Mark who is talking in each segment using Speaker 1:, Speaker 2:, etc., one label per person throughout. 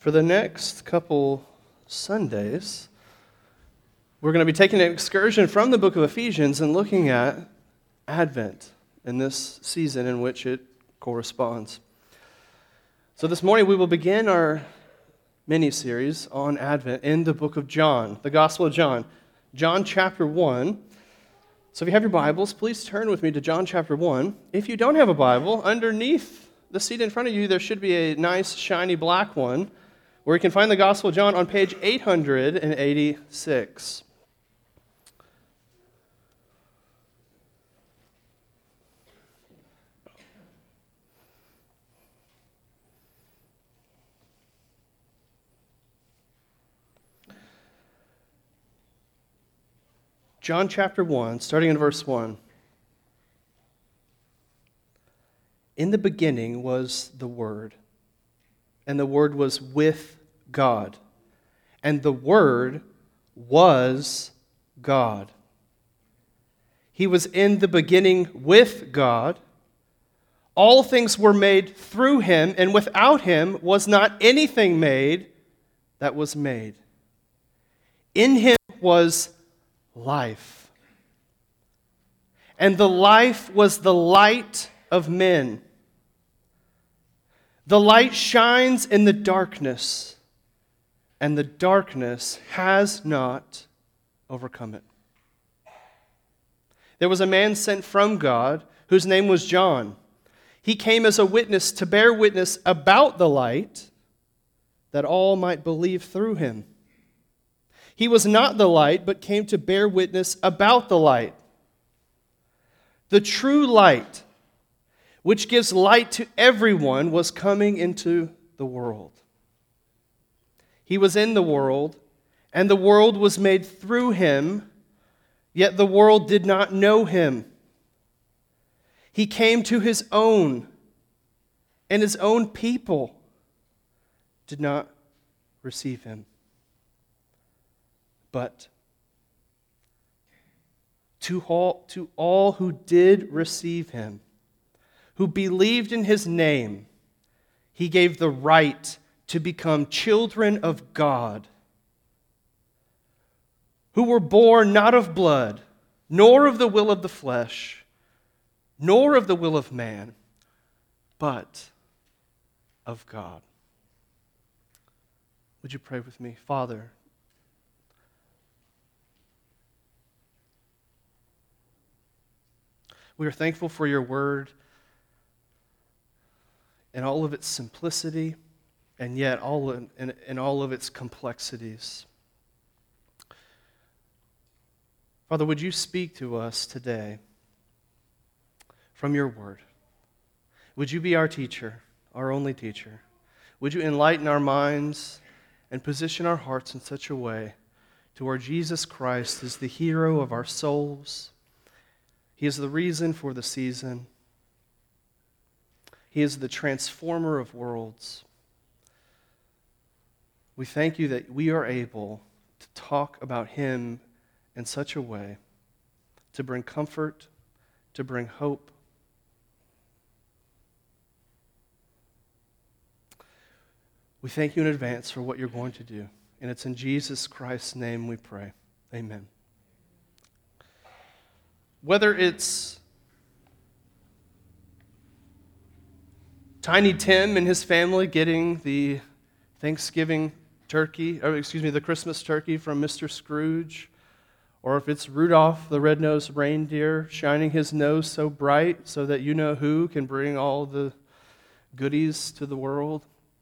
Speaker 1: For the next couple Sundays, we're going to be taking an excursion from the book of Ephesians and looking at Advent in this season in which it corresponds. So this morning we will begin our mini-series on Advent in the book of John, the Gospel of John. John chapter 1. So if you have your Bibles, please turn with me to John chapter 1. If you don't have a Bible, underneath the seat in front of you there should be a nice shiny black one where you can find the Gospel of John on page 886. John chapter 1, starting in verse 1. In the beginning was the Word, and the Word was with God, and the Word was God. He was in the beginning with God. All things were made through Him, and without Him was not anything made that was made. In Him was life, and the life was the light of men. The light shines in the darkness, and the darkness has not overcome it. There was a man sent from God whose name was John. He came as a witness to bear witness about the light, that all might believe through him. He was not the light, but came to bear witness about the light. The true light, which gives light to everyone, was coming into the world. He was in the world, and the world was made through him, yet the world did not know him. He came to his own, and his own people did not receive him. But to all who did receive him, who believed in his name, he gave the right to become children of God, who were born not of blood, nor of the will of the flesh, nor of the will of man, but of God. Would you pray with me? Father, we are thankful for your word and all of its simplicity, and yet in all of its complexities. Father, would you speak to us today from your word? Would you be our teacher, our only teacher? Would you enlighten our minds and position our hearts in such a way to where Jesus Christ is the hero of our souls? He is the reason for the season. He is the transformer of worlds. We thank you that we are able to talk about him in such a way to bring comfort, to bring hope. We thank you in advance for what you're going to do. And it's in Jesus Christ's name we pray. Amen. Whether it's Tiny Tim and his family getting the Thanksgiving turkey, the Christmas turkey from Mr. Scrooge, or if it's Rudolph the red-nosed reindeer shining his nose so bright so that you know who can bring all the goodies to the world.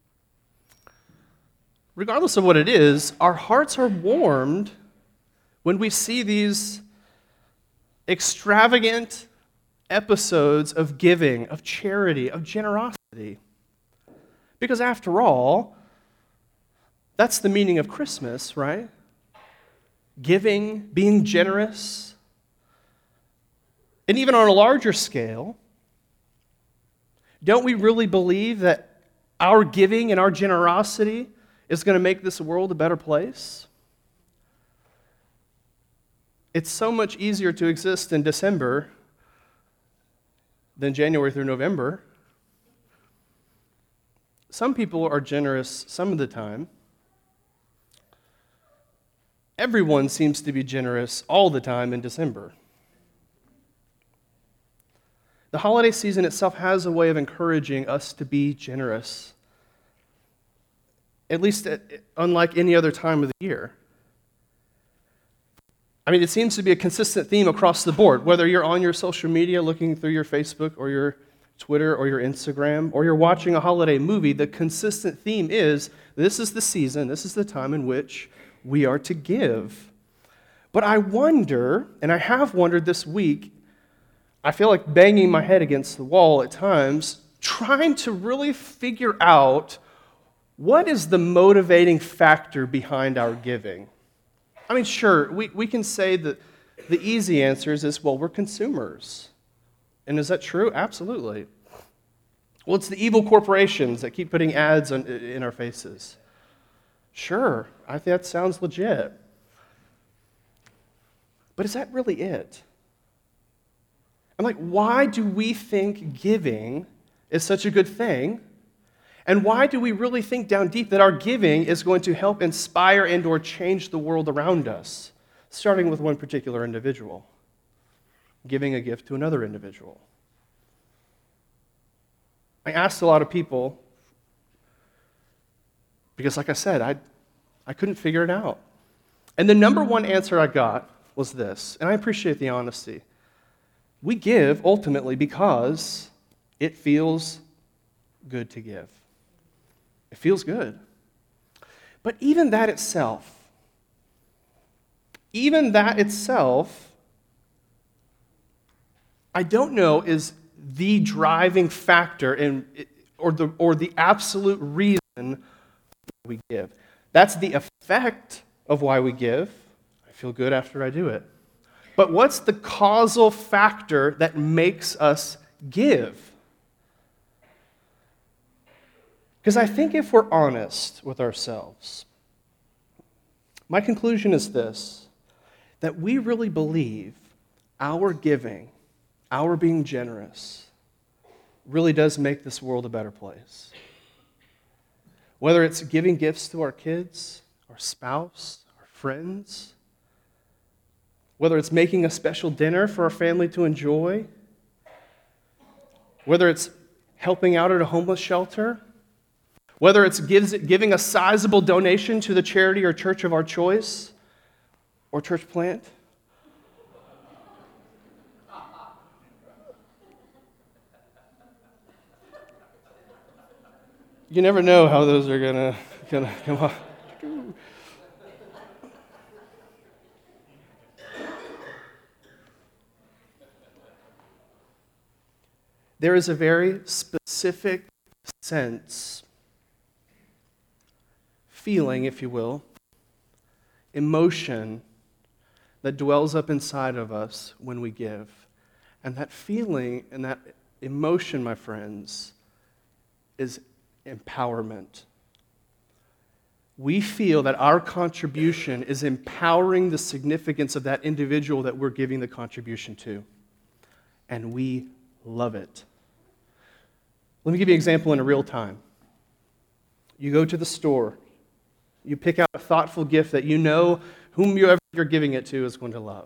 Speaker 1: Regardless of what it is, our hearts are warmed when we see these extravagant episodes of giving, of charity, of generosity. Because after all, that's the meaning of Christmas, right? Giving, being generous. And even on a larger scale, don't we really believe that our giving and our generosity is going to make this world a better place? It's so much easier to exist in December than January through November. some people are generous some of the time. Everyone seems to be generous all the time in December. The holiday season itself has a way of encouraging us to be generous, at least unlike any other time of the year. I mean, it seems to be a consistent theme across the board, whether you're on your social media looking through your Facebook or your Twitter or your Instagram, or you're watching a holiday movie, the consistent theme is this is the season, this is the time in which we are to give. But I wonder, and I have wondered this week, I feel like banging my head against the wall at times, trying to really figure out what is the motivating factor behind our giving. I mean, sure, we can say that the easy answer is, well, we're consumers. And is that true? Absolutely. Well, it's the evil corporations that keep putting ads in our faces. Sure, I think that sounds legit. But is that really it? I'm like, why do we think giving is such a good thing? And why do we really think down deep that our giving is going to help inspire and or change the world around us, starting with one particular individual, giving a gift to another individual? I asked a lot of people because, like I said, I couldn't figure it out. And the number one answer I got was this, and I appreciate the honesty. We give ultimately because it feels good to give. It feels good. But even that itself, I don't know is the driving factor or the absolute reason we give. That's the effect of why we give. I feel good after I do it. But what's the causal factor that makes us give? Because I think if we're honest with ourselves, my conclusion is this, that we really believe our giving, our being generous, really does make this world a better place. Whether it's giving gifts to our kids, our spouse, our friends, whether it's making a special dinner for our family to enjoy, whether it's helping out at a homeless shelter, whether it's giving a sizable donation to the charity or church of our choice or church plant. You never know how those are gonna come off. There is a very specific sense, feeling, if you will, emotion that dwells up inside of us when we give. And that feeling and that emotion, my friends, is empowerment. We feel that our contribution is empowering the significance of that individual that we're giving the contribution to. And we love it. Let me give you an example in real time. You go to the store. You pick out a thoughtful gift that you know whom you're giving it to is going to love.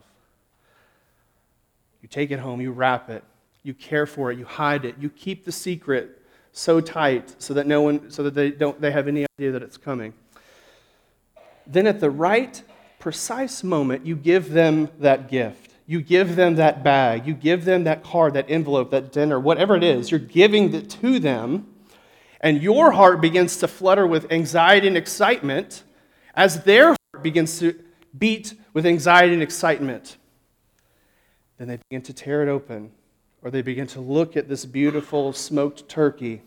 Speaker 1: You take it home, you wrap it, you care for it, you hide it, you keep the secret so tight so that they have any idea that it's coming. Then at the right, precise moment, you give them that gift. You give them that bag. You give them that card, that envelope, that dinner, whatever it is. You're giving it to them, and your heart begins to flutter with anxiety and excitement as their heart begins to beat with anxiety and excitement. Then they begin to tear it open, or they begin to look at this beautiful smoked turkey.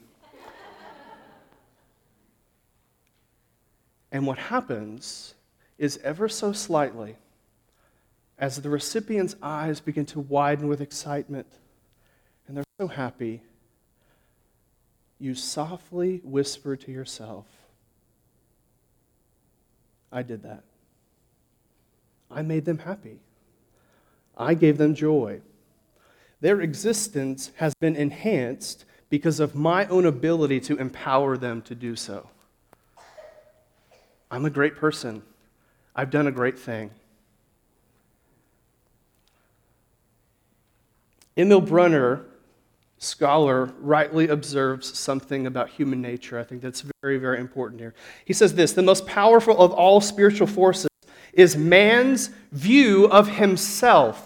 Speaker 1: And what happens is ever so slightly, as the recipient's eyes begin to widen with excitement, and they're so happy, you softly whisper to yourself, I did that. I made them happy. I gave them joy. Their existence has been enhanced because of my own ability to empower them to do so. I'm a great person. I've done a great thing. Emil Brunner, scholar, rightly observes something about human nature. I think that's very, very important here. He says this: the most powerful of all spiritual forces is man's view of himself.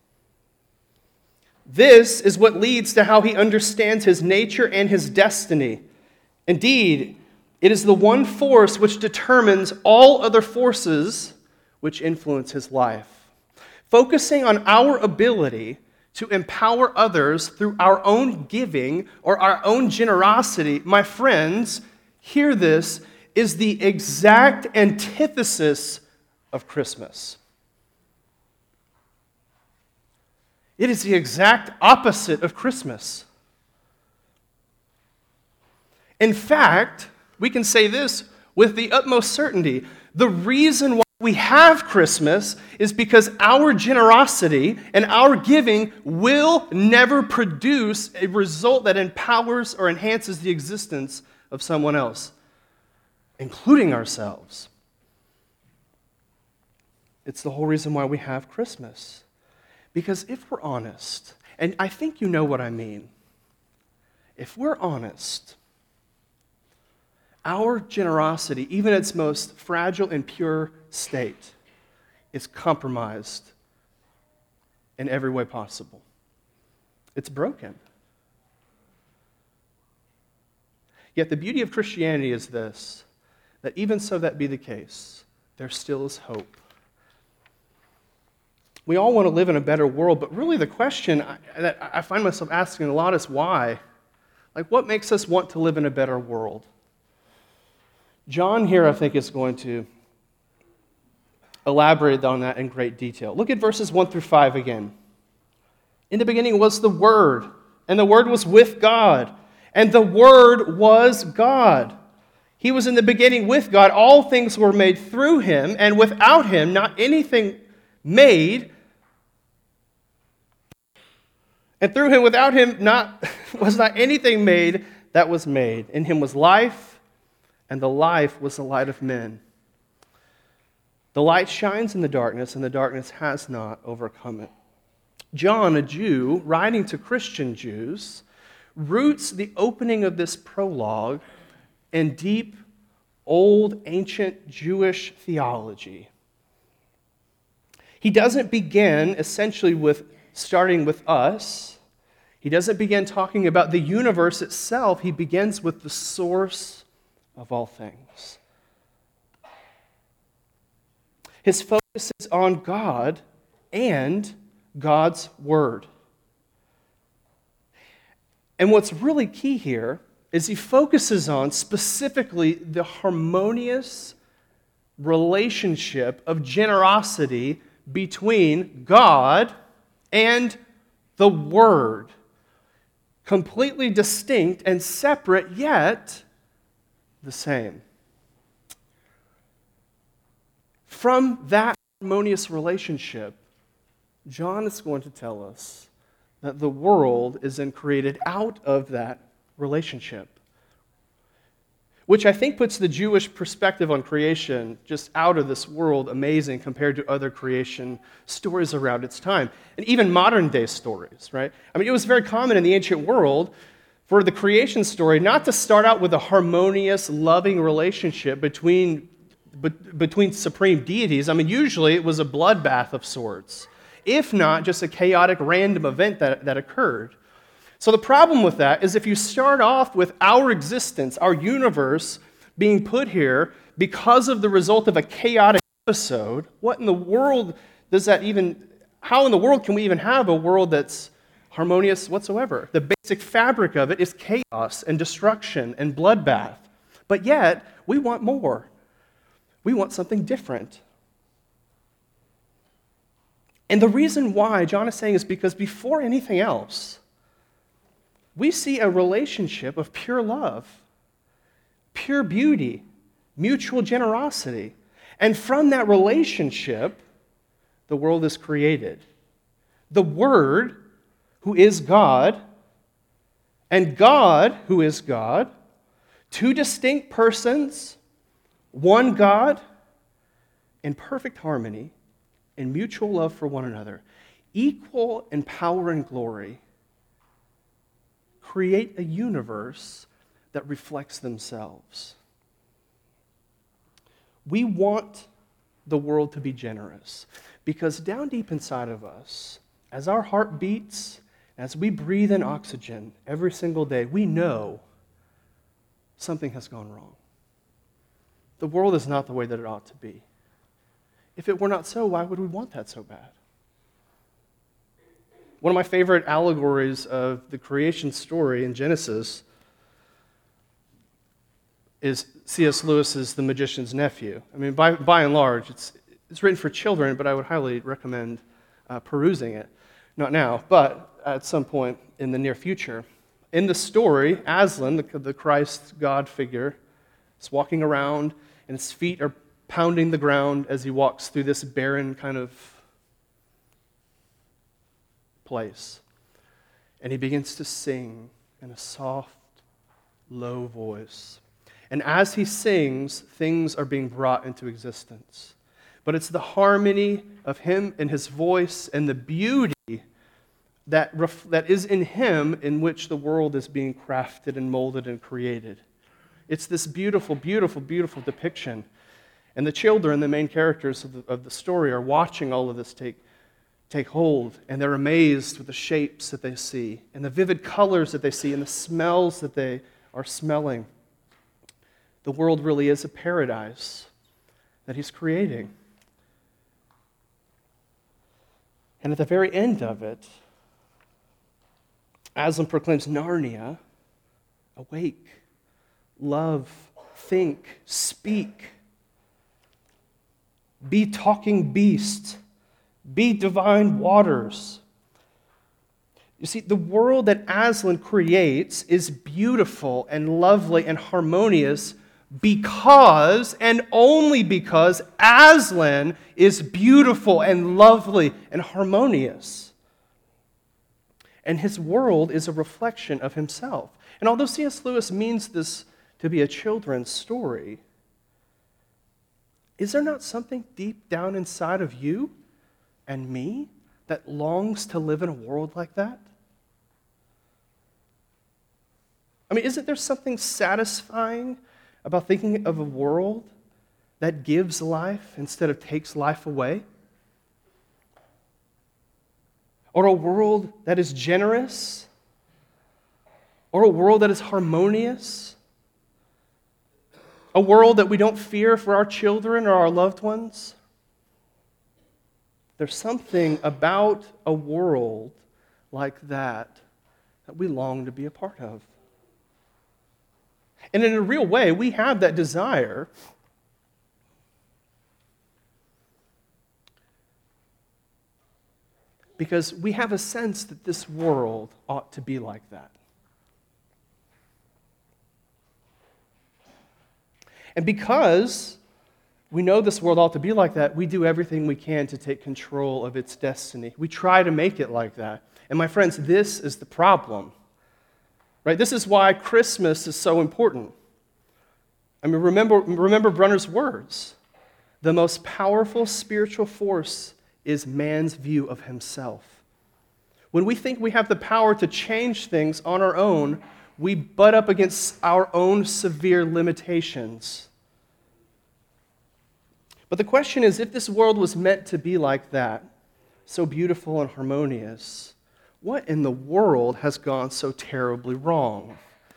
Speaker 1: This is what leads to how he understands his nature and his destiny. Indeed, it is the one force which determines all other forces which influence his life. Focusing on our ability to empower others through our own giving or our own generosity, my friends, hear this, is the exact antithesis of Christmas. It is the exact opposite of Christmas. In fact, we can say this with the utmost certainty. The reason why we have Christmas is because our generosity and our giving will never produce a result that empowers or enhances the existence of someone else, including ourselves. It's the whole reason why we have Christmas. Because if we're honest, and I think you know what I mean, if we're honest, our generosity, even its most fragile and pure state, is compromised in every way possible. It's broken. Yet the beauty of Christianity is this, that even so that be the case, there still is hope. We all want to live in a better world, but really the question that I find myself asking a lot is why? Like, what makes us want to live in a better world? John here, I think, is going to elaborate on that in great detail. Look at verses 1 through 5 again. In the beginning was the Word, and the Word was with God, and the Word was God. He was in the beginning with God. All things were made through him, and without him, not anything made. And through him, without him, was not anything made that was made. In him was life, and the life was the light of men. The light shines in the darkness, and the darkness has not overcome it. John, a Jew, writing to Christian Jews, roots the opening of this prologue in deep, old, ancient Jewish theology. He doesn't begin essentially with starting with us. He doesn't begin talking about the universe itself. He begins with the source of all things. His focus is on God and God's Word. And what's really key here is he focuses on specifically the harmonious relationship of generosity between God and the Word. Completely distinct and separate, yet the same. From that harmonious relationship, John is going to tell us that the world is then created out of that relationship, which I think puts the Jewish perspective on creation just out of this world amazing compared to other creation stories around its time, and even modern-day stories, right? I mean, it was very common in the ancient world for the creation story not to start out with a harmonious, loving relationship between supreme deities. I mean, usually it was a bloodbath of sorts, if not just a chaotic random event that occurred. So the problem with that is if you start off with our existence, our universe being put here because of the result of a chaotic episode, what in the world does that even, how in the world can we even have a world that's harmonious whatsoever? The basic fabric of it is chaos and destruction and bloodbath. But yet, we want more. We want something different. And the reason why John is saying is because before anything else, we see a relationship of pure love, pure beauty, mutual generosity. And from that relationship, the world is created. The Word, who is God, And God, who is God, two distinct persons, one God, in perfect harmony, in mutual love for one another, equal in power and glory, create a universe that reflects themselves. We want the world to be generous because down deep inside of us, as our heart beats, as we breathe in oxygen every single day, we know something has gone wrong. The world is not the way that it ought to be. If it were not so, why would we want that so bad? One of my favorite allegories of the creation story in Genesis is C.S. Lewis's The Magician's Nephew. I mean, by and large, it's written for children, but I would highly recommend perusing it. Not now, but at some point in the near future. In the story, Aslan, the Christ God figure, is walking around, and his feet are pounding the ground as he walks through this barren kind of place. And he begins to sing in a soft, low voice. And as he sings, things are being brought into existence. But it's the harmony of him and his voice and the beauty that is in him in which the world is being crafted and molded and created. It's this beautiful, beautiful, beautiful depiction. And the children, the main characters of the story, are watching all of this take hold, and they're amazed with the shapes that they see, and the vivid colors that they see, and the smells that they are smelling. The world really is a paradise that he's creating. And at the very end of it, Aslan proclaims, Narnia, awake, love, think, speak, be talking beast, be divine waters. You see, the world that Aslan creates is beautiful and lovely and harmonious because, and only because, Aslan is beautiful and lovely and harmonious. And his world is a reflection of himself. And although C.S. Lewis means this to be a children's story, is there not something deep down inside of you and me that longs to live in a world like that? I mean, isn't there something satisfying about thinking of a world that gives life instead of takes life away? Or a world that is generous? Or a world that is harmonious? A world that we don't fear for our children or our loved ones? There's something about a world like that that we long to be a part of. And in a real way, we have that desire. Because we have a sense that this world ought to be like that. And because we know this world ought to be like that, we do everything we can to take control of its destiny. We try to make it like that. And my friends, this is the problem. Right? This is why Christmas is so important. I mean, remember Brunner's words. The most powerful spiritual force is man's view of himself. When we think we have the power to change things on our own, we butt up against our own severe limitations. But the question is, if this world was meant to be like that, so beautiful and harmonious, what in the world has gone so terribly wrong?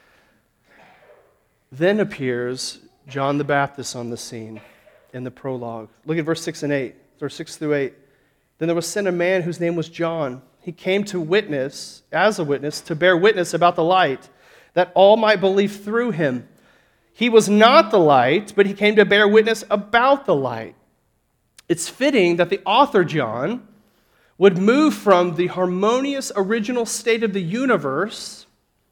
Speaker 1: Then appears John the Baptist on the scene in the prologue. Look at verse 6 and 8, verse 6 through 8. Then there was sent a man whose name was John. He came to witness, as a witness, to bear witness about the light, that all might believe through him. He was not the light, but he came to bear witness about the light. It's fitting that the author, John, would move from the harmonious original state of the universe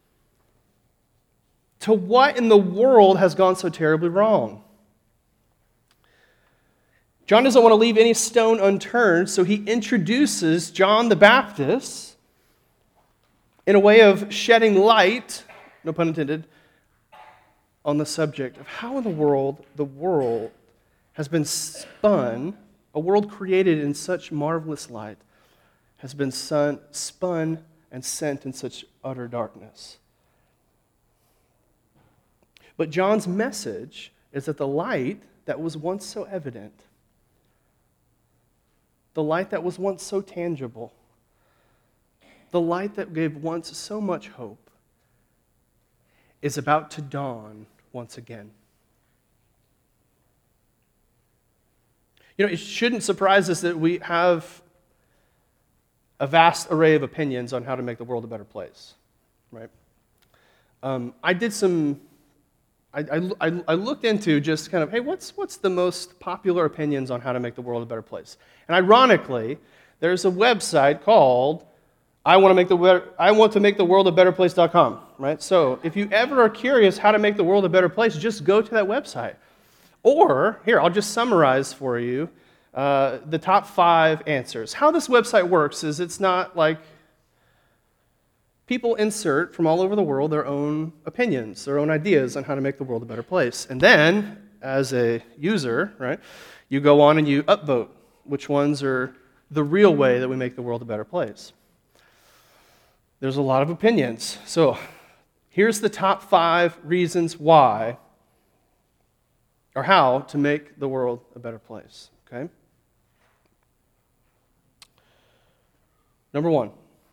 Speaker 1: to what in the world has gone so terribly wrong. John doesn't want to leave any stone unturned, so he introduces John the Baptist in a way of shedding light, no pun intended, on the subject of how in the world has been spun, a world created in such marvelous light, has been spun and sent in such utter darkness. But John's message is that the light that was once so evident, the light that was once so tangible, the light that gave once so much hope, is about to dawn once again. You know, it shouldn't surprise us that we have a vast array of opinions on how to make the world a better place, right? I looked into just kind of, hey, what's the most popular opinions on how to make the world a better place? And ironically, there's a website called I want to make the world a better place.com, right? So if you ever are curious how to make the world a better place, just go to that website. Or, here, I'll just summarize for you the top 5 answers. How this website works is it's not like people insert from all over the world their own opinions, their own ideas on how to make the world a better place. And then, as a user, right, you go on and you upvote which ones are the real way that we make the world a better place. There's a lot of opinions. So here's the top 5 reasons why or how to make the world a better place, okay? Number 1.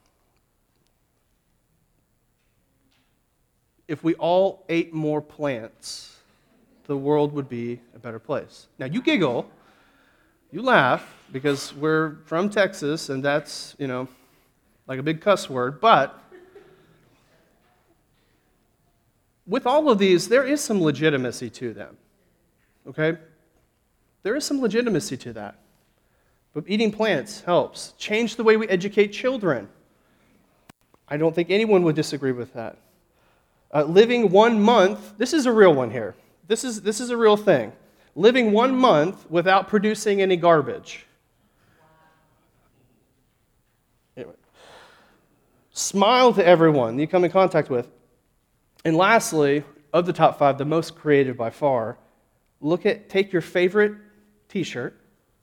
Speaker 1: If we all ate more plants, the world would be a better place. Now, you giggle, you laugh, because we're from Texas, and that's, like a big cuss word, but with all of these, there is some legitimacy to them, okay? There is some legitimacy to that. But eating plants helps. Change the way we educate children. I don't think anyone would disagree with that. Living 1 month, this is a real one here. This is a real thing. Living 1 month without producing any garbage. Anyway. Smile to everyone you come in contact with. And lastly, of the top 5, the most creative by far, take your favorite t-shirt,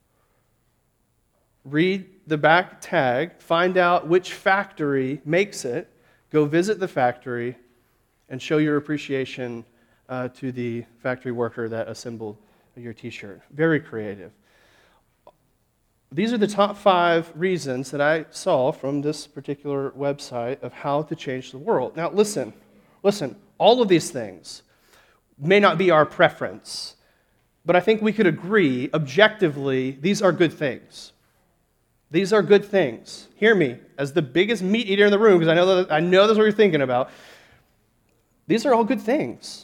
Speaker 1: read the back tag, find out which factory makes it, go visit the factory, and show your appreciation to the factory worker that assembled your t-shirt. Very creative. These are the top 5 reasons that I saw from this particular website of how to change the world. Now listen, all of these things may not be our preference, but I think we could agree, objectively, these are good things. These are good things. Hear me, as the biggest meat eater in the room, because I know that's what you're thinking about. These are all good things.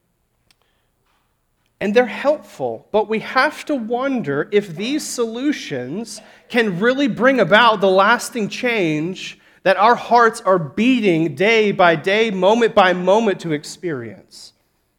Speaker 1: And they're helpful, but we have to wonder if these solutions can really bring about the lasting change that our hearts are beating day by day, moment by moment to experience.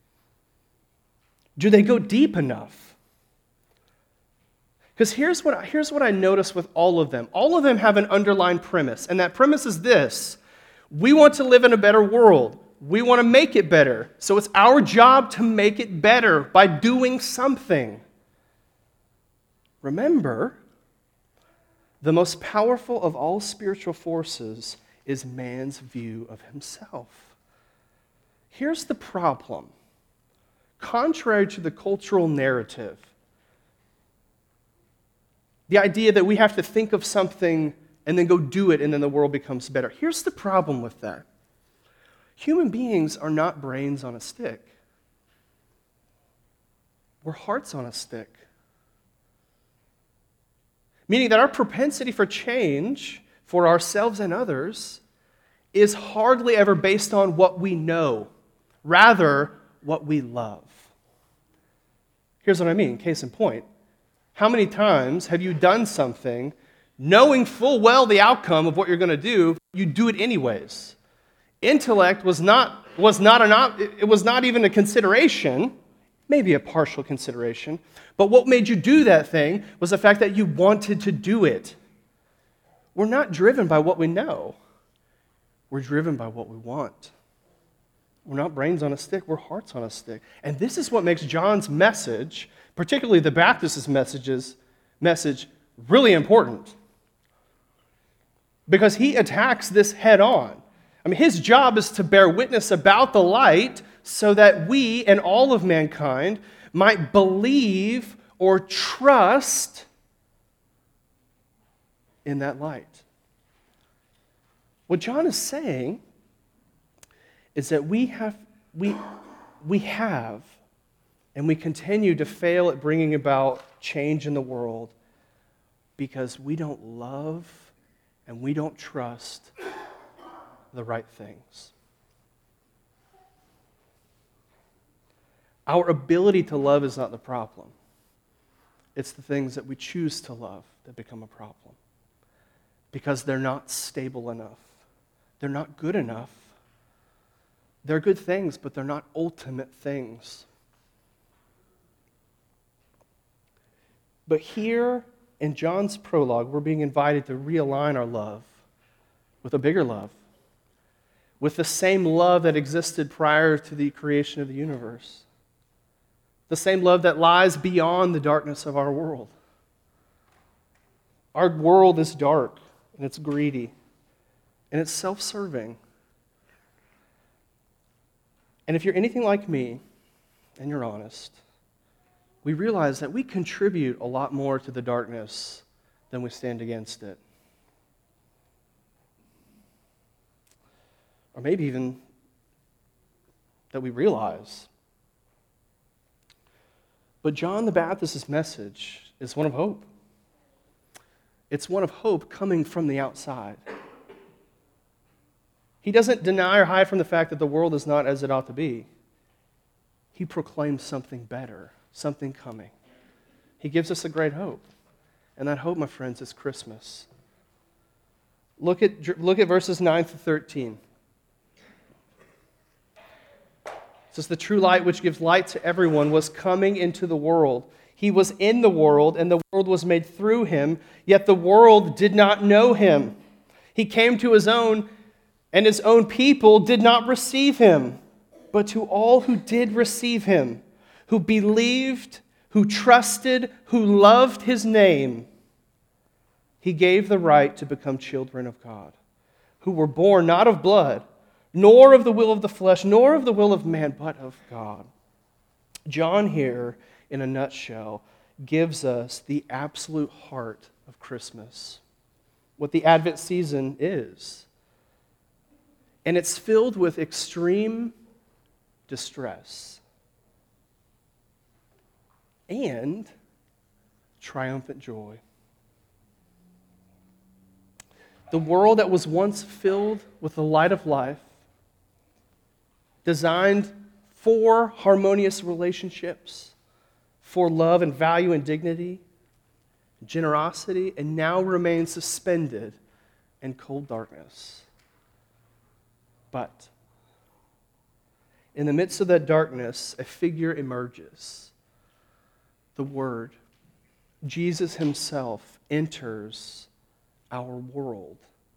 Speaker 1: Do they go deep enough? Because here's what I notice with all of them. All of them have an underlying premise, and that premise is this: we want to live in a better world. We want to make it better. So it's our job to make it better by doing something. Remember, the most powerful of all spiritual forces is man's view of himself. Here's the problem. Contrary to the cultural narrative, the idea that we have to think of something and then go do it and then the world becomes better. Here's the problem with that. Human beings are not brains on a stick. We're hearts on a stick. Meaning that our propensity for change for ourselves and others is hardly ever based on what we know, rather what we love. Here's what I mean, case in point. How many times have you done something knowing full well the outcome of what you're going to do, you do it anyways? Intellect was not even a consideration, maybe a partial consideration, but what made you do that thing was the fact that you wanted to do it. We're not driven by what we know. We're driven by what we want. We're not brains on a stick, we're hearts on a stick. And this is what makes John's message, particularly the Baptist's message, really important. Because he attacks this head on. I mean, his job is to bear witness about the light so that we and all of mankind might believe or trust in that light. What John is saying is that we have and we continue to fail at bringing about change in the world because we don't love and we don't trust the right things. Our ability to love is not the problem. It's the things that we choose to love that become a problem. Because they're not stable enough. They're not good enough. They're good things, but they're not ultimate things. But here in John's prologue, we're being invited to realign our love with a bigger love, with the same love that existed prior to the creation of the universe, the same love that lies beyond the darkness of our world. Our world is dark, and it's greedy, and it's self-serving. And if you're anything like me, and you're honest, we realize that we contribute a lot more to the darkness than we stand against it. Or maybe even that we realize. But John the Baptist's message is one of hope. It's one of hope coming from the outside. He doesn't deny or hide from the fact that the world is not as it ought to be. He proclaims something better, something coming. He gives us a great hope. And that hope, my friends, is Christmas. Look at verses 9 through 13. It says, the true light which gives light to everyone was coming into the world. He was in the world, and the world was made through him, yet the world did not know him. He came to his own, and his own people did not receive him. But to all who did receive him, who believed, who trusted, who loved his name, he gave the right to become children of God, who were born not of blood, nor of the will of the flesh, nor of the will of man, but of God. John here, in a nutshell, gives us the absolute heart of Christmas, what the Advent season is. And it's filled with extreme distress and triumphant joy. The world that was once filled with the light of life, designed for harmonious relationships, for love and value and dignity, generosity, and now remains suspended in cold darkness. But in the midst of that darkness, a figure emerges. The Word, Jesus himself, enters our world.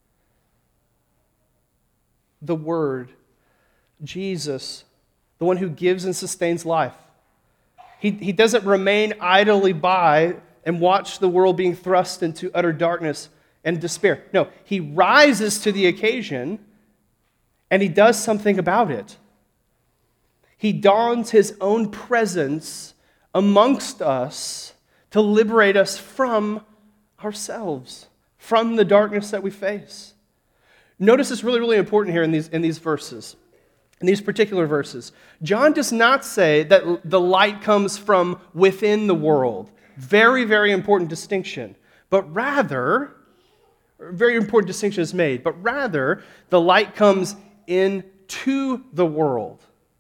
Speaker 1: The Word, Jesus, the one who gives and sustains life. He doesn't remain idly by and watch the world being thrust into utter darkness and despair. No, he rises to the occasion and he does something about it. He dons his own presence amongst us to liberate us from ourselves, from the darkness that we face. Notice it's really, really important here in these verses, in these particular verses. John does not say that the light comes from within the world. Very, very important distinction. But rather, very important distinction is made, but rather, the light comes into the world.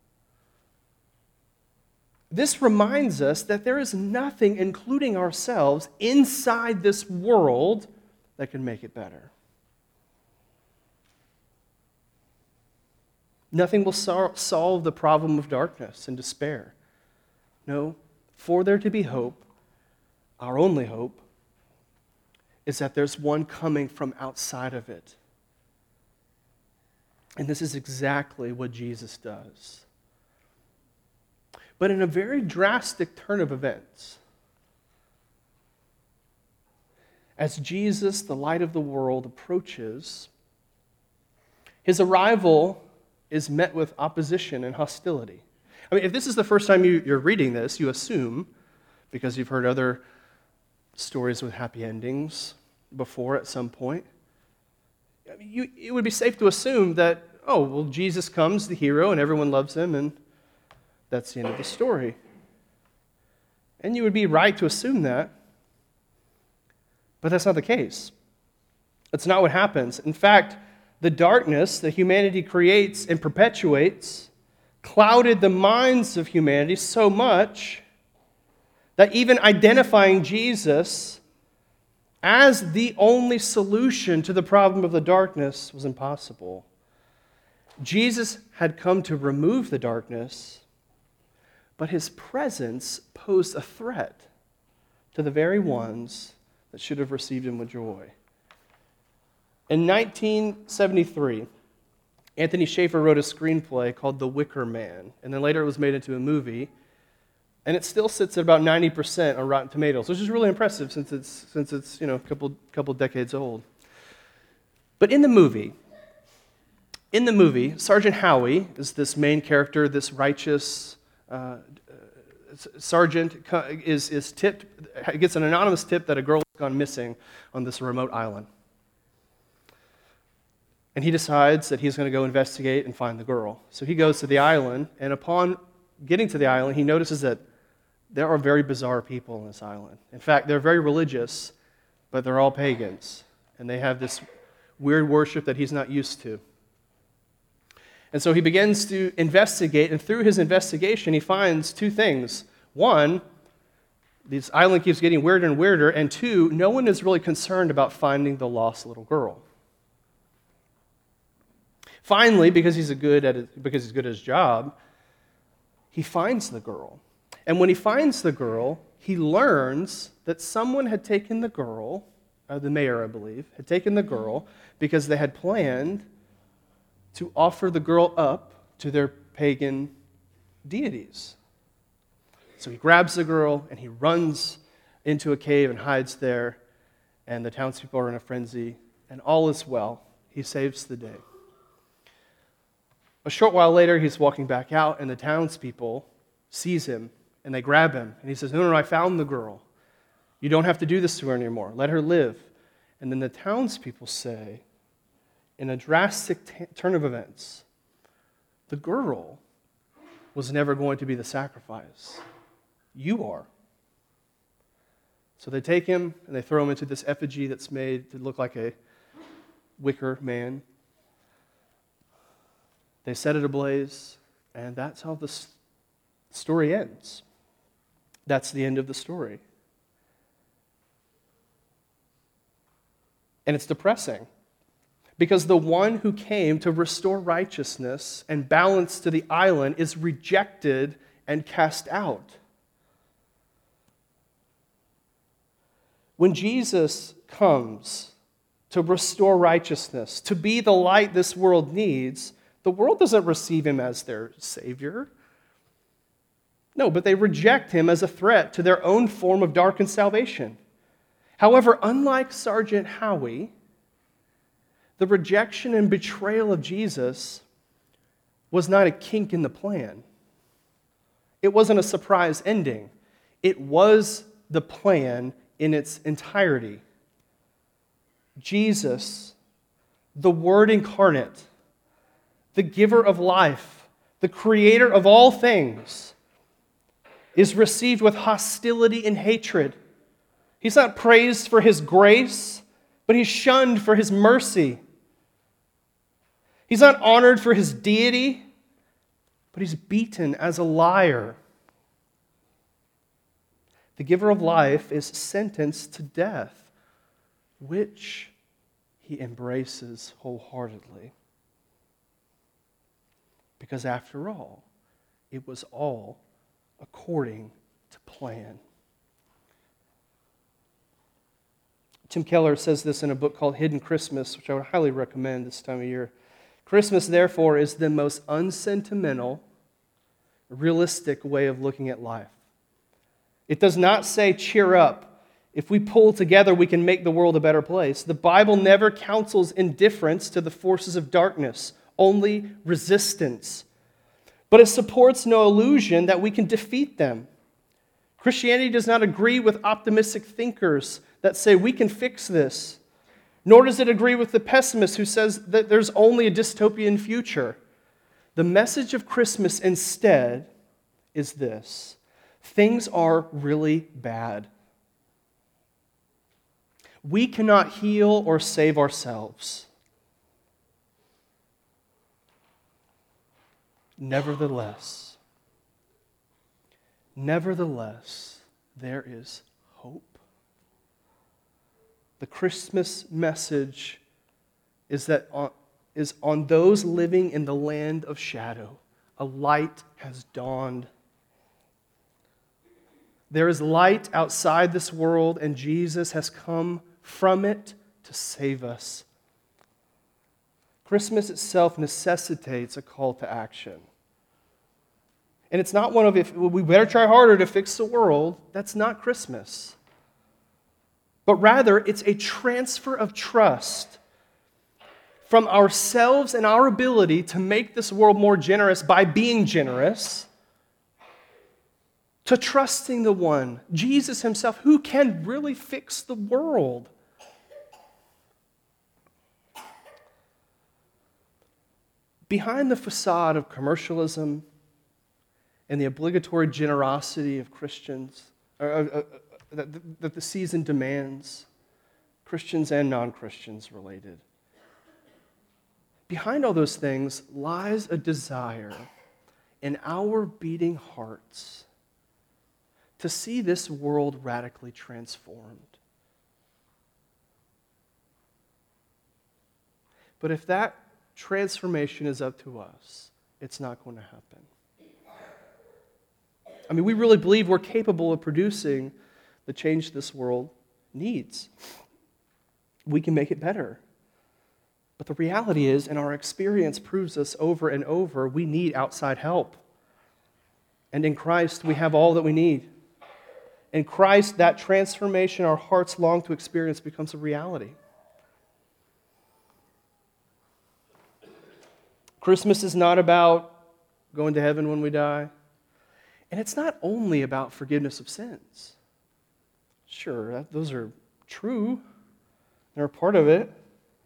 Speaker 1: This reminds us that there is nothing, including ourselves, inside this world that can make it better. Nothing will solve the problem of darkness and despair. No, for there to be hope, our only hope, is that there's one coming from outside of it. And this is exactly what Jesus does. But in a very drastic turn of events, as Jesus, the light of the world, approaches, his arrival is met with opposition and hostility. I mean, if this is the first time you're reading this, you assume, because you've heard other stories with happy endings before at some point, it would be safe to assume that, oh, well, Jesus comes, the hero, and everyone loves him, and that's the end of the story. And you would be right to assume that, but that's not the case. That's not what happens. In fact, the darkness that humanity creates and perpetuates clouded the minds of humanity so much that even identifying Jesus as the only solution to the problem of the darkness was impossible. Jesus had come to remove the darkness, but his presence posed a threat to the very ones that should have received him with joy. In 1973, Anthony Shaffer wrote a screenplay called The Wicker Man, and then later it was made into a movie, and it still sits at about 90% on Rotten Tomatoes, which is really impressive since it's a couple decades old. But in the movie, Sergeant Howie is this main character, this righteous sergeant gets an anonymous tip that a girl has gone missing on this remote island. And he decides that he's going to go investigate and find the girl. So he goes to the island, and upon getting to the island, he notices that there are very bizarre people on this island. In fact, they're very religious, but they're all pagans. And they have this weird worship that he's not used to. And so he begins to investigate, and through his investigation, he finds two things. One, this island keeps getting weirder and weirder, and two, no one is really concerned about finding the lost little girl. Finally, because he's good at his job, he finds the girl. And when he finds the girl, he learns that someone had taken the girl, the mayor, I believe, had taken the girl because they had planned to offer the girl up to their pagan deities. So he grabs the girl and he runs into a cave and hides there, and the townspeople are in a frenzy, and all is well. He saves the day. A short while later, he's walking back out, and the townspeople sees him, and they grab him. And he says, no, I found the girl. You don't have to do this to her anymore. Let her live. And then the townspeople say, in a drastic turn of events, the girl was never going to be the sacrifice. You are. So they take him, and they throw him into this effigy that's made to look like a wicker man. They set it ablaze, and that's how the story ends. That's the end of the story. And it's depressing, because the one who came to restore righteousness and balance to the island is rejected and cast out. When Jesus comes to restore righteousness, to be the light this world needs, the world doesn't receive him as their Savior. No, but they reject him as a threat to their own form of darkened salvation. However, unlike Sergeant Howie, the rejection and betrayal of Jesus was not a kink in the plan. It wasn't a surprise ending. It was the plan in its entirety. Jesus, the Word incarnate, the giver of life, the creator of all things, is received with hostility and hatred. He's not praised for his grace, but he's shunned for his mercy. He's not honored for his deity, but he's beaten as a liar. The giver of life is sentenced to death, which he embraces wholeheartedly. Because after all, it was all according to plan. Tim Keller says this in a book called Hidden Christmas, which I would highly recommend this time of year. Christmas, therefore, is the most unsentimental, realistic way of looking at life. It does not say, cheer up. If we pull together, we can make the world a better place. The Bible never counsels indifference to the forces of darkness, only resistance. But it supports no illusion that we can defeat them. Christianity does not agree with optimistic thinkers that say we can fix this, nor does it agree with the pessimist who says that there's only a dystopian future. The message of Christmas instead is this: things are really bad. We cannot heal or save ourselves. Nevertheless, there is hope. The Christmas message is on those living in the land of shadow. A light has dawned. There is light outside this world, and Jesus has come from it to save us. Christmas itself necessitates a call to action. And it's not one of, if we better try harder to fix the world. That's not Christmas. But rather, it's a transfer of trust from ourselves and our ability to make this world more generous by being generous, to trusting the one, Jesus himself, who can really fix the world. Behind the facade of commercialism and the obligatory generosity of Christians, that the season demands, Christians and non-Christians related, behind all those things lies a desire in our beating hearts to see this world radically transformed. But if that transformation is up to us, it's not going to happen. I mean, we really believe we're capable of producing the change this world needs. We can make it better. But the reality is, and our experience proves us over and over, we need outside help. And in Christ, we have all that we need. In Christ, that transformation our hearts long to experience becomes a reality. Christmas is not about going to heaven when we die. And it's not only about forgiveness of sins. Sure, those are true. They're a part of it.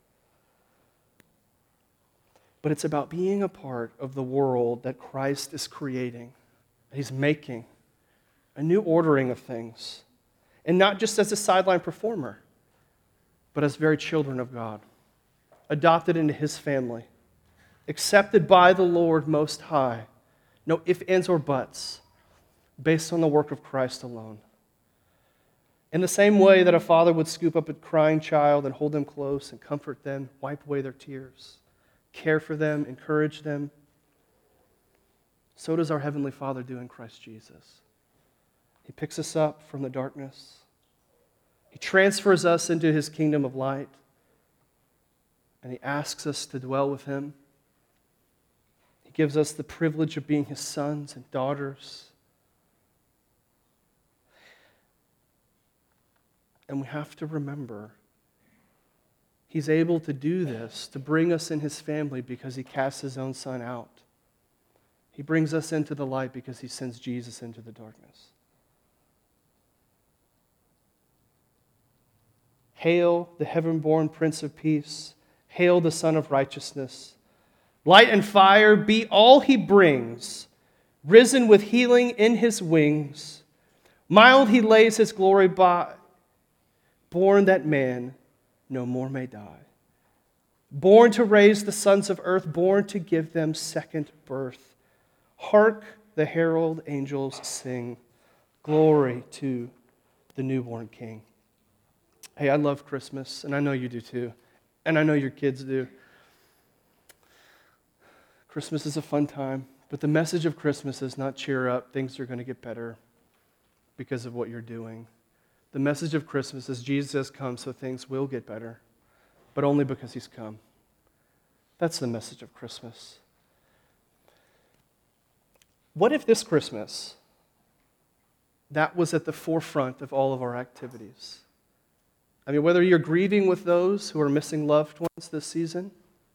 Speaker 1: But it's about being a part of the world that Christ is creating, that he's making, a new ordering of things. And not just as a sideline performer, but as very children of God, adopted into his family, accepted by the Lord Most High, no ifs, ands, or buts, based on the work of Christ alone. In the same way that a father would scoop up a crying child and hold them close and comfort them, wipe away their tears, care for them, encourage them, so does our Heavenly Father do in Christ Jesus. He picks us up from the darkness. He transfers us into his kingdom of light, and he asks us to dwell with him. He gives us the privilege of being his sons and daughters. And we have to remember, he's able to do this, to bring us in his family because he casts his own son out. He brings us into the light because he sends Jesus into the darkness. Hail the heaven-born Prince of Peace. Hail the Son of Righteousness. Light and fire be all he brings, risen with healing in his wings. Mild he lays his glory by, born that man no more may die. Born to raise the sons of earth, born to give them second birth. Hark, the herald angels sing, glory to the newborn King. Hey, I love Christmas, and I know you do too, and I know your kids do. Christmas is a fun time, but the message of Christmas is not cheer up, things are going to get better because of what you're doing. The message of Christmas is Jesus has come so things will get better, but only because he's come. That's the message of Christmas. What if this Christmas, that was at the forefront of all of our activities? I mean, whether you're grieving with those who are missing loved ones this season,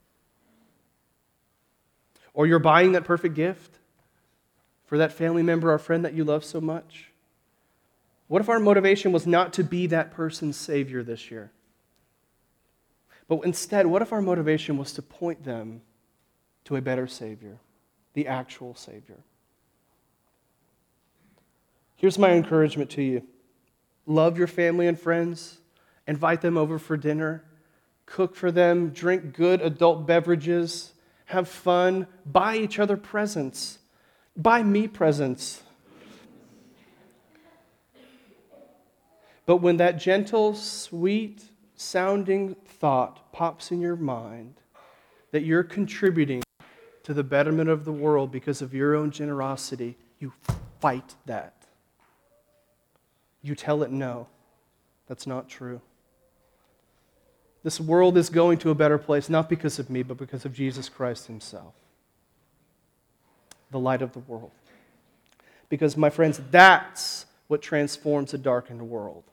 Speaker 1: or you're buying that perfect gift for that family member or friend that you love so much, what if our motivation was not to be that person's Savior this year? But instead, what if our motivation was to point them to a better Savior, the actual Savior? Here's my encouragement to you. Love your family and friends. Invite them over for dinner. Cook for them. Drink good adult beverages. Have fun. Buy each other presents. Buy me presents. But when that gentle, sweet-sounding thought pops in your mind that you're contributing to the betterment of the world because of your own generosity, you fight that. You tell it no. That's not true. This world is going to a better place, not because of me, but because of Jesus Christ himself, the light of the world. Because, my friends, that's what transforms a darkened world.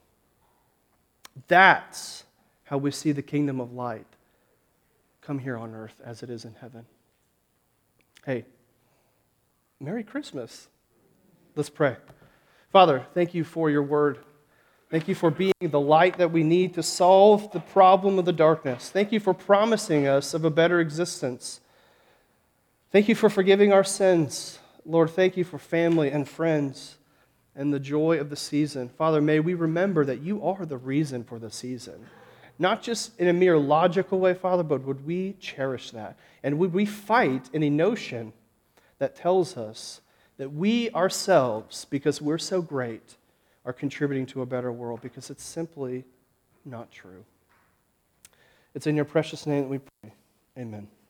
Speaker 1: That's how we see the kingdom of light come here on earth as it is in heaven. Hey, Merry Christmas. Let's pray. Father, thank you for your word. Thank you for being the light that we need to solve the problem of the darkness. Thank you for promising us of a better existence. Thank you for forgiving our sins. Lord, thank you for family and friends and the joy of the season. Father, may we remember that you are the reason for the season. Not just in a mere logical way, Father, but would we cherish that? And would we fight any notion that tells us that we ourselves, because we're so great, are contributing to a better world, because it's simply not true. It's in your precious name that we pray. Amen.